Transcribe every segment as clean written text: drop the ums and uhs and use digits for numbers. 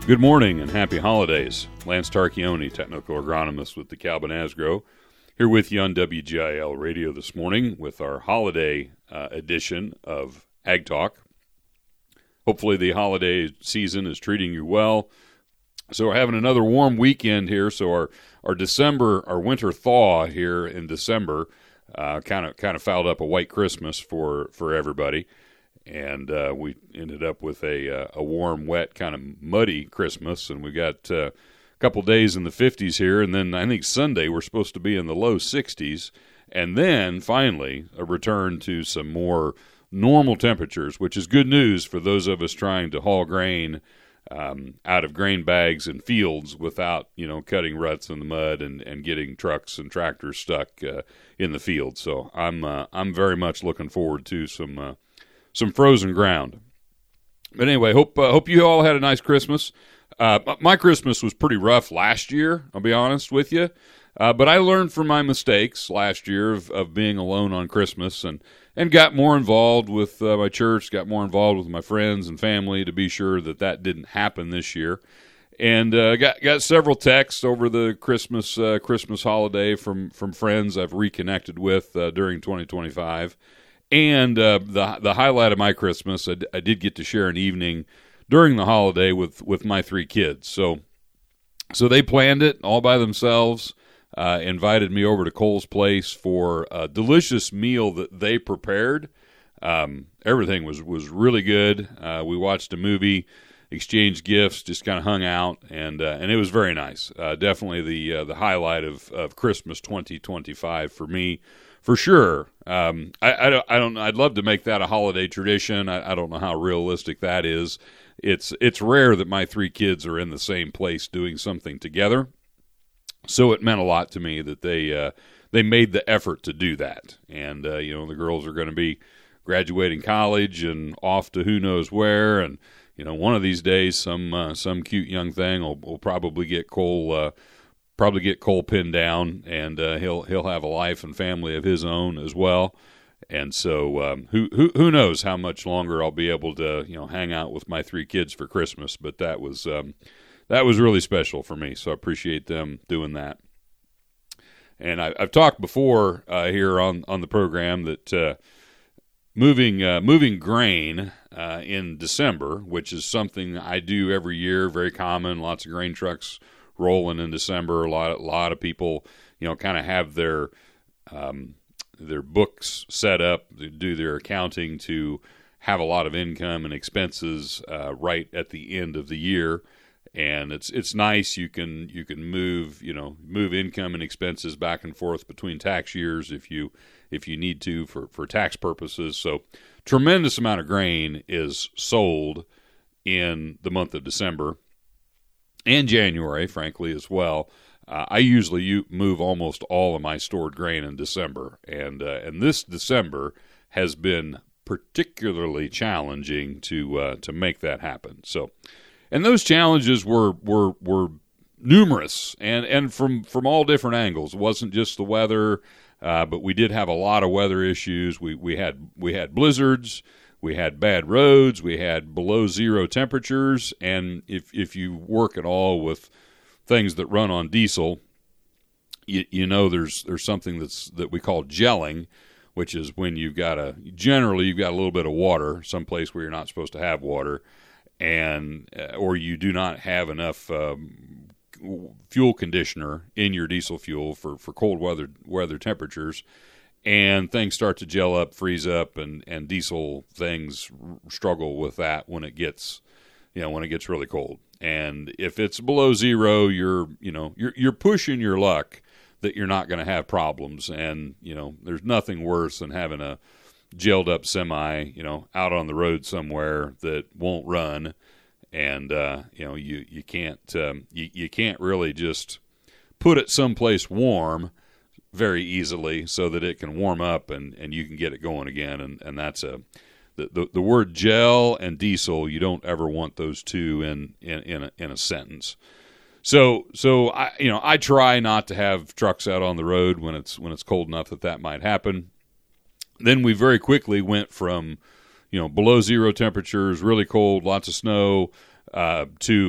Good morning and happy holidays. Lance Tarchioni, technical agronomist with DeKalb and Asgrow, here with you on WGIL Radio this morning with our holiday edition of Ag Talk. Hopefully the holiday season is treating you well. So we're having another warm weekend here. So our winter thaw here in December kind of fouled up a white Christmas for everybody. And we ended up with a warm, wet, kind of muddy Christmas. And we got a couple days in the 50s here. And then I think Sunday we're supposed to be in the low 60s. And then finally a return to some more normal temperatures, which is good news for those of us trying to haul grain out of grain bags and fields without, cutting ruts in the mud and getting trucks and tractors stuck in the field. So I'm very much looking forward to some frozen ground. But anyway, hope you all had a nice Christmas. My Christmas was pretty rough last year, I'll be honest with you. But I learned from my mistakes last year of being alone on Christmas and got more involved with my church, got more involved with my friends and family to be sure that didn't happen this year. And got several texts over the Christmas holiday from friends I've reconnected with during 2025. And the highlight of my Christmas, I did get to share an evening during the holiday with my three kids. So they planned it all by themselves, invited me over to Cole's Place for a delicious meal that they prepared. Everything was really good. We watched a movie, exchanged gifts, just kind of hung out, and it was very nice. Definitely the highlight of Christmas 2025 for me. For sure. I'd love to make that a holiday tradition. I don't know how realistic that is. It's rare that my three kids are in the same place doing something together. So it meant a lot to me that they made the effort to do that. And the girls are going to be graduating college and off to who knows where. And one of these days, some cute young thing will probably get Cole. Get Cole pinned down, and he'll have a life and family of his own as well. And so who knows how much longer I'll be able to hang out with my three kids for Christmas. But that was really special for me. So I appreciate them doing that. And I've talked before here on the program that moving grain in December, which is something I do every year, very common. Lots of grain trucks rolling in December. A lot of people, kind of have their books set up, do their accounting to have a lot of income and expenses right at the end of the year. And it's nice. You can move income and expenses back and forth between tax years if you need to for tax purposes. So tremendous amount of grain is sold in the month of December. And January, frankly, as well. I usually move almost all of my stored grain in December, and this December has been particularly challenging to make that happen. So, and those challenges were numerous and from all different angles. It wasn't just the weather, but we did have a lot of weather issues. We had blizzards. We had bad roads, we had below zero temperatures, and if you work at all with things that run on diesel, there's something that we call gelling, which is when you've got a little bit of water someplace where you're not supposed to have water, and or you do not have enough fuel conditioner in your diesel fuel for cold weather temperatures. And things start to gel up, freeze up, and diesel things struggle with that when it gets really cold. And if it's below zero, you're pushing your luck that you're not going to have problems. And there's nothing worse than having a gelled up semi, out on the road somewhere that won't run, and you can't really just put it someplace warm very easily so that it can warm up and you can get it going again. And that's the word gel and diesel. You don't ever want those two in a sentence. So I try not to have trucks out on the road when it's cold enough that might happen. Then we very quickly went from below zero temperatures, really cold, lots of snow, to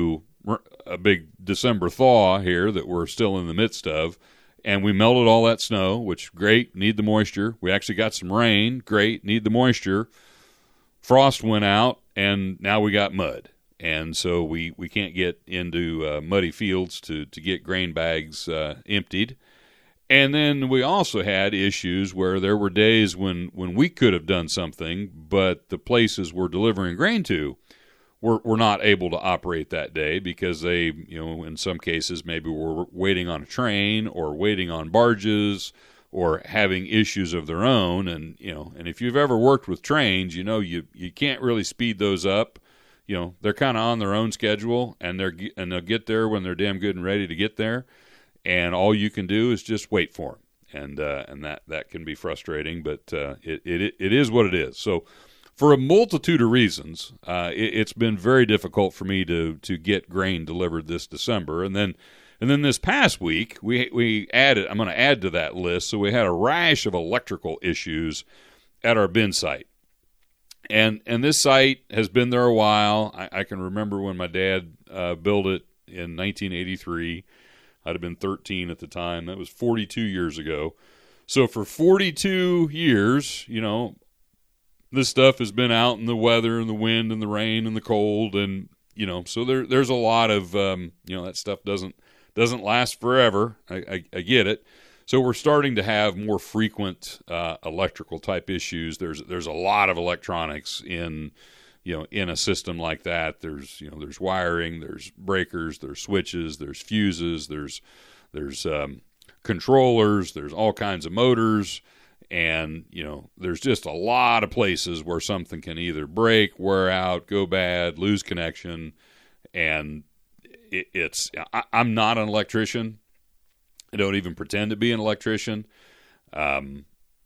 December thaw here that we're still in the midst of. And we melted all that snow, which, great, need the moisture. We actually got some rain, great, need the moisture. Frost went out, and now we got mud. And so we can't get into muddy fields to get grain bags emptied. And then we also had issues where there were days when we could have done something, but the places we're delivering grain to were not able to operate that day because they, in some cases maybe were waiting on a train or waiting on barges or having issues of their own. And, and if you've ever worked with trains, you can't really speed those up. They're kind of on their own schedule, and they'll get there when they're damn good and ready to get there. And all you can do is just wait for them, and that can be frustrating. But it is what it is. So, for a multitude of reasons, it's been very difficult for me to get grain delivered this December. And then this past week, we added. I'm going to add to that list. So we had a rash of electrical issues at our bin site. And this site has been there a while. I can remember when my dad built it in 1983. I'd have been 13 at the time. That was 42 years ago. So for 42 years, this stuff has been out in the weather and the wind and the rain and the cold. And, so there's a lot of, that stuff doesn't last forever. I get it. So we're starting to have more frequent electrical type issues. There's a lot of electronics in a system like that. There's wiring, there's breakers, there's switches, there's fuses, there's controllers, there's all kinds of motors, and there's just a lot of places where something can either break, wear out, go bad, lose connection, and I'm not an electrician. I don't even pretend to be an electrician. And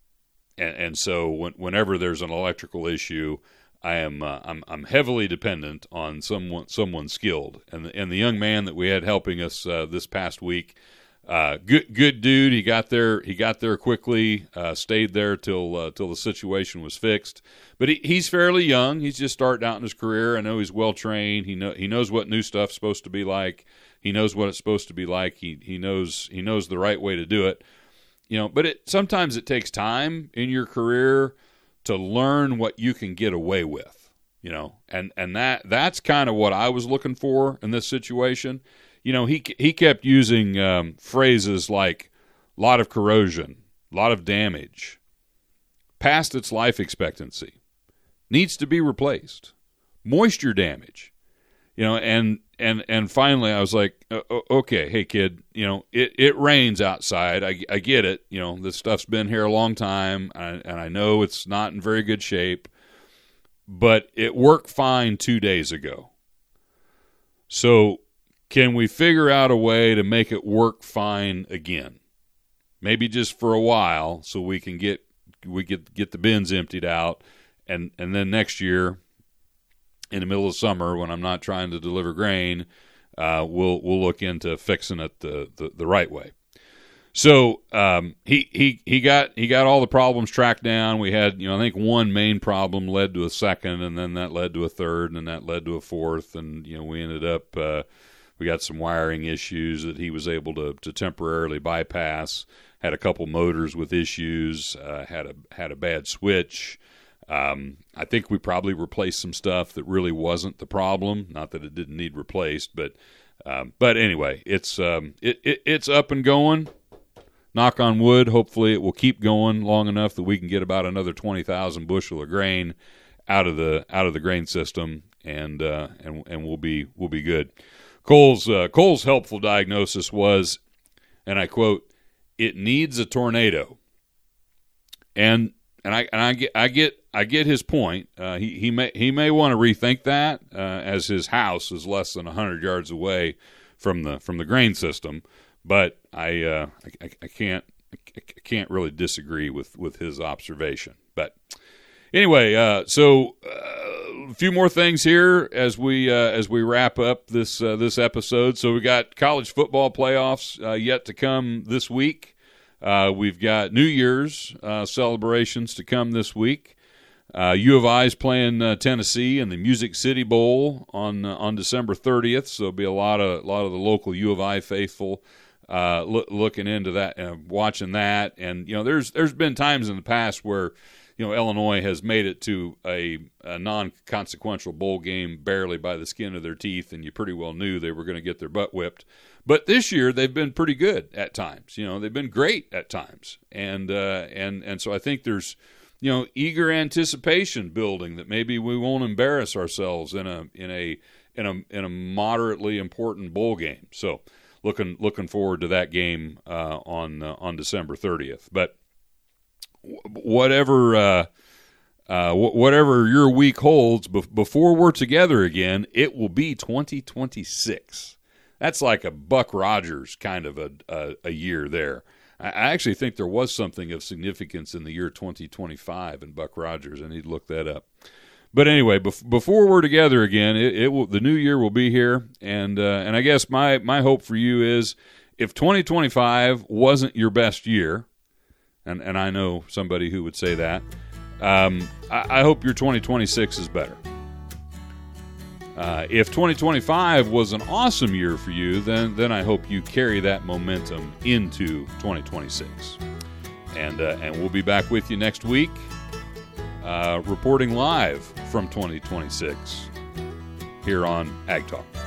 so whenever there's an electrical issue, I'm heavily dependent on someone skilled. And the young man that we had helping us this past week, good dude. He got there quickly. Stayed there till the situation was fixed. But he's fairly young. He's just starting out in his career. I know he's well trained. He knows what new stuff's supposed to be like. He knows what it's supposed to be like. He knows the right way to do it. But sometimes it takes time in your career to learn what you can get away with. And that's kind of what I was looking for in this situation. He kept using phrases like lot of corrosion, lot of damage, past its life expectancy, needs to be replaced, moisture damage. And finally I was like, okay, hey kid, it rains outside. I get it. This stuff's been here a long time, and I know it's not in very good shape, but it worked fine 2 days ago. So can we figure out a way to make it work fine again? Maybe just for a while, so we get the bins emptied out, and then next year, in the middle of summer, when I'm not trying to deliver grain, we'll look into fixing it the right way. So he got all the problems tracked down. We had I think one main problem led to a second, and then that led to a third, and then that led to a fourth, and we ended up we got some wiring issues that he was able to temporarily bypass. Had a couple motors with issues. Had a bad switch. I think we probably replaced some stuff that really wasn't the problem. Not that it didn't need replaced, but anyway, it's up and going. Knock on wood. Hopefully, it will keep going long enough that we can get about another 20,000 bushel of grain out of the grain system, and we'll be good. Cole's helpful diagnosis was, and I quote, "It needs a tornado," and I get his point. He may want to rethink that, as his house is less than 100 yards away from the grain system. But I can't really disagree with his observation. But anyway, so a few more things here as we wrap up this episode. So we got college football playoffs yet to come this week. We've got New Year's celebrations to come this week. U of I is playing Tennessee in the Music City Bowl on December 30th. So there'll be a lot of the local U of I faithful looking into that, watching that. And there's been times in the past where Illinois has made it to a non-consequential bowl game barely by the skin of their teeth, and you pretty well knew they were going to get their butt whipped. But this year they've been pretty good at times. They've been great at times, and so I think there's eager anticipation building that maybe we won't embarrass ourselves in a moderately important bowl game. So looking forward to that game on December 30th. But whatever your week holds, before we're together again, it will be 2026. That's like a Buck Rogers kind of a year there. I actually think there was something of significance in the year 2025 in Buck Rogers. I need to look that up. But anyway, before we're together again, the new year will be here, and I guess my hope for you is, if 2025 wasn't your best year, and I know somebody who would say that, I hope your 2026 is better. If 2025 was an awesome year for you, then I hope you carry that momentum into 2026. And we'll be back with you next week, reporting live from 2026 here on Ag Talk.